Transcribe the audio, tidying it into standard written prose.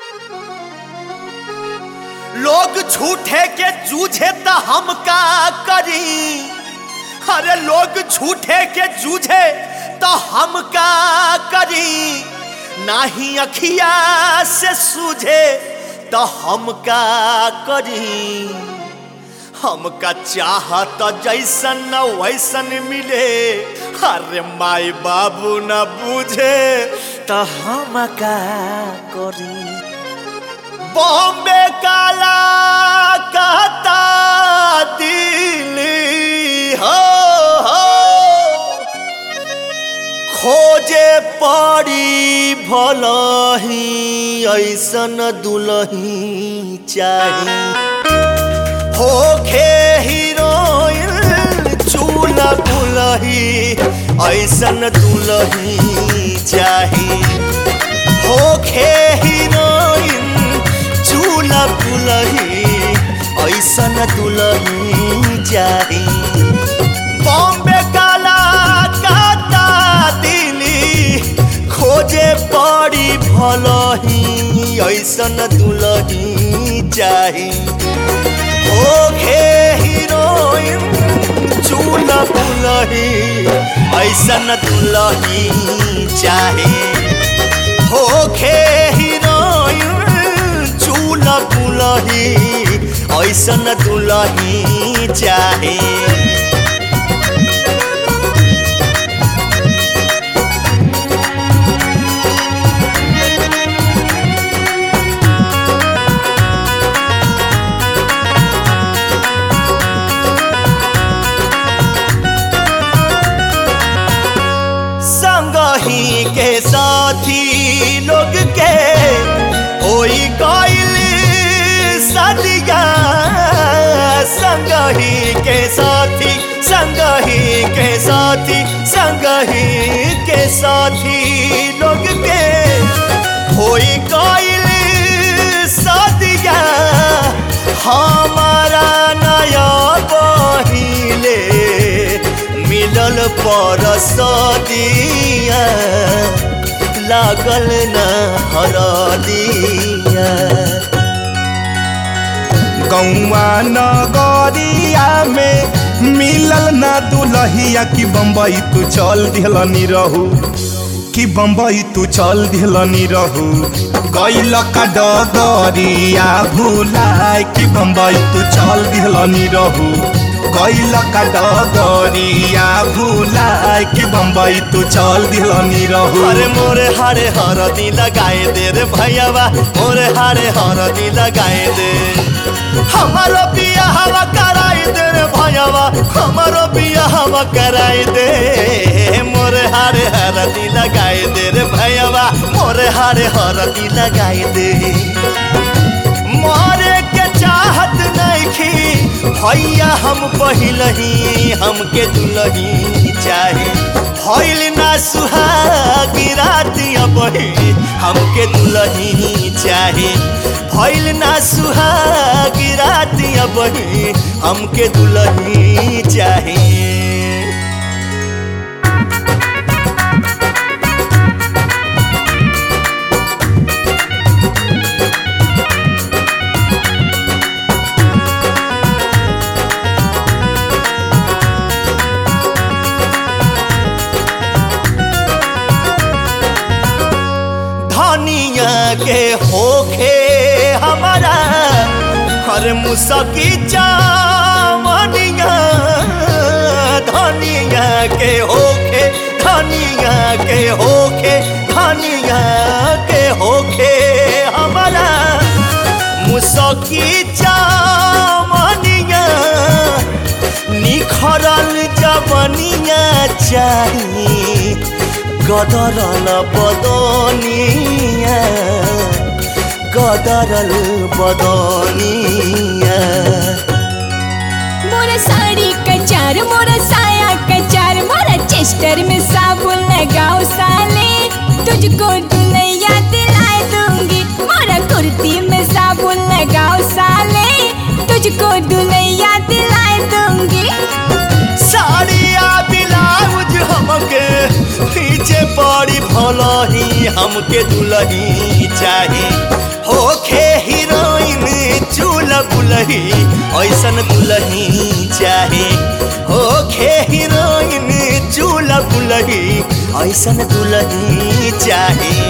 लोग झूठे के जूझे तो हम का करी। अरे लोग झूठे के जूझे तो हम का करी। नाही अखिया से सूझे तो हम का करी। हमका चाहत जैसन न वैसन मिले। अरे माई बाबू न बुझे तो हम का करी। बॉम्बे काला कहता दिल्ली हो खोजे पड़ी भलही ऐसन दुल्ही चाही। होखे हीरोइन चूल्हा बुलही ऐसन दुल्ही चाही। होखे हीरोइन चूल्हा बुलही ऐसन दुल्ही चाही। बॉम्बे काला काता दिल्ली खोजे पड़ी भलही ऐसन दुल्ही चाही। होखे हीरोइन चूल्हा बुलही ऐसन दुल्ही चाही। होखे हीरोइन चूल्हा बुलही ऐसन दुल्ही चाही। संगही के साथी लोग के होई गइल सदिया। संगही के साथी संगही के साथी संगही के साथी लोग के होई गइल सदिया। हमारा नया बहिले मिलल पर सदिया लागल न हरदिया। गौवा नगरिया में मिलल ना दुल्हिया कि बम्बई तू चल दिहलनी रहू। कि बम्बई तू चल दिहलनी रहू। गइल का डगरिया भुलाए कि बम्बई तू चल दिहलनी रहू। गइल का डगरिया भुलाए कि बम्बई तू चल दिहलनी रहू। अरे मोरे हारे हरदी लगाए दे रे भैयावा। मोरे हारे हरदी लगाए दे। हमारो बियाहवा कराई दे रे भैयावा। हमारो बियाहवा कराई दे। मोरे हारे हरदी लगाए दे रे भैयावा। मोरे हारे हरदी लगाए दे। मारे के चाहत नइखी भैया हम पहिलही हमके दुल्ही चाहे। भइल ना सुहागी राती अबही हमके दुल्ही चाहे। भइल ना सुहागी राती अबही हमके दुल्ही चाहे। धनिया के होखे हमारा हर मुसकी चावनिया। धनिया के होखे धनिया के होखे धनिया के होखे हमारा मुसकी चावनिया। निखरल जवनिया चाही गदरल बदनिया। गदरल बदनिया। मोरा साड़ी कचार मोरा साया कचार मोरा चेस्टर में साबुन लगाओ साले। तुझको दुल्हैया दिलाए दूंगी। मोरा कुर्ती में साबुन लगाओ साले। तुझको दुल्हैया दिलाए दूंगी। साड़िया ब्लाउज हमके पीछे पड़ी भलही हमके दुल्ही चाही। होखे हीरोइन चूल्हा बुलही ऐसन दुलही चाहे होखे हीरोइन चूल्हा बुलही ऐसन दुलही चाहे